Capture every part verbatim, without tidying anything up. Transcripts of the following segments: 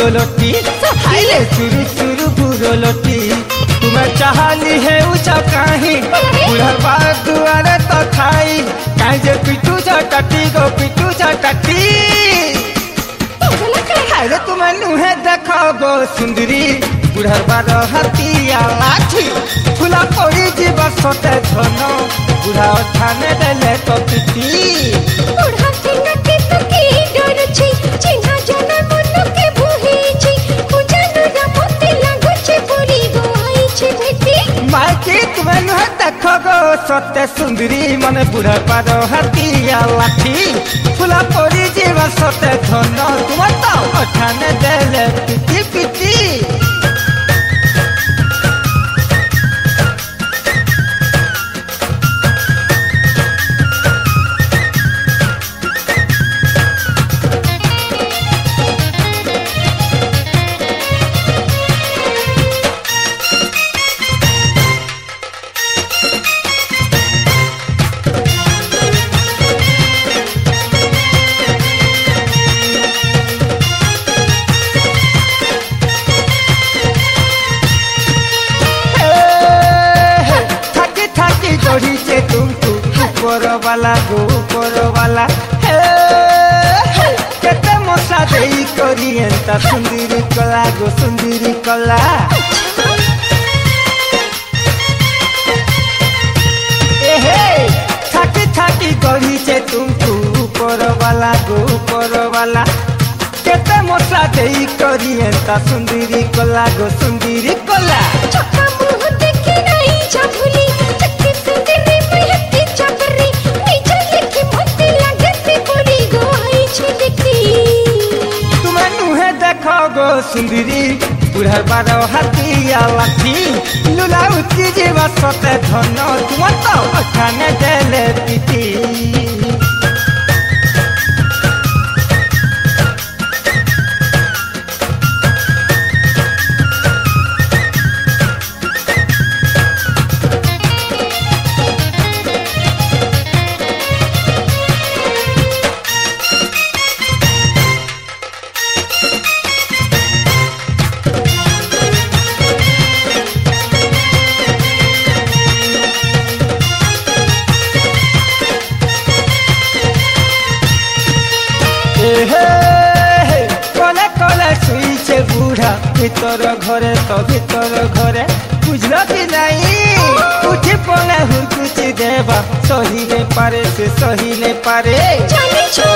बुरो लोटी हाइले सुरु सुरु बुरो लोटी तुम्हें चाहली है ऊंचा कहीं बुढ़वा दुआरे तो खाई कहीं जे पिटू झटटी गो पिटू झटटी हाइले तुम्हें नुहे देखो गो सुंदरी बुढ़वा रहतिया लाठी फुला पड़ी जीवा सोते धन बुढ़ा ठाने देले तो पिटी बुढ़ा सिंगटे तो की डर छी चिन्हा जना मन के भूही छी पूजन रमते लागो छे पूरी गोई छे भेटी मायके तुम्हें नुहे देखो गो सोते सुंदरी मन बुढ़वा रहतिया लाठी फुला पड़ी जीवा सोते धन तुम तो ठाने देले पिटी पिटी वाला गो ऊपर वाला केते मसा देई करी एंता सुंदरी कला गो सुंदरी कला ए हे थाकी थाकी करी छे तुमको ऊपर वाला गो ऊपर वाला केते मसा देई करी एंता सुंदरी कला गो सुंदरी कला चक्का मुंह देखे नहीं झबुली चक्की सुंदरी महती चबरी नीचे लिखी मोती लागती पूरी गोई छे देखी तुम्हें नुहे देखो गो सुंदरी बुढ़वा रहतिया लाठी लुला उठी जीवा सोते धन तुम तो ठाने देले पिटी कले कले शुईछे बुढ़ा भीतर घरे तो भीतर घरे बुझल कि नहीं उठी पड़े हुरकुची देवा सही ने पारे से सही ने पारे जानी छो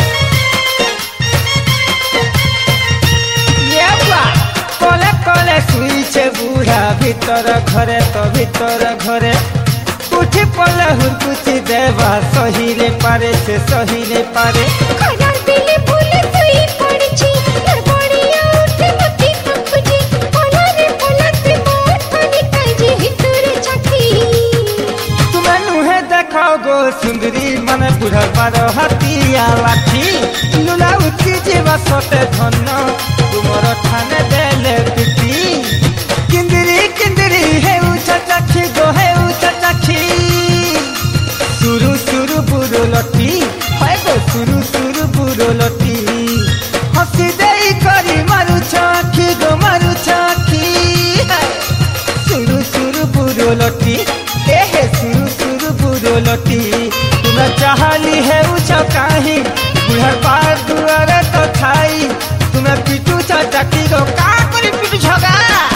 कले कले शुईछे बुढ़ा भीतर घरे तो भीतर घरे उठी पड़े हुरकुची देवा सही ने पारे से सही ने पारे खरार बिले भूले सोई पड़ची गड़बड़िया उठे मती पपजी बोला रे बोला ते मोट पानी काजी हितुर छकी तुम्हें नुहे देखो गो सुंदरी मन बुढ़वा रहतिया लाठी लुला उठी जीवा सोते धन तुमर ठाने देले पिटी किंदरी किंदरी हे उछा चाखी गो हे उछा चाखी सुरु सुरु बुरो लटी हाय गो सुरु सुरु बुरो लटी हसी देई करी मारू चाखी गो मारू चाखी सुरु सुरु बुरो लटी ए हे सुरु सुरु बुरो लटी तुम्हें चाहली है ऊंचा कहीं बुढ़वा दुआरे तो खाई तुम्हें पिटू चाची गो का करी पिटू झगा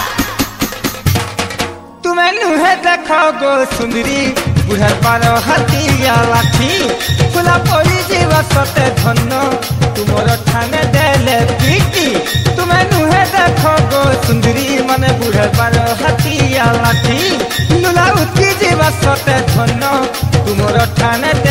तुम्हें नुहे देखो गो सुंदरी बुढ़वा रहतिया लाठी फुला पड़ी जीवा सोते धन तुमर ठाने देले पिटी तुम्हें नुहे देखो गो सुंदरी मन बुढ़वा रहतिया लाठी लुला उठी जीवा सोते धन तुमर ठाने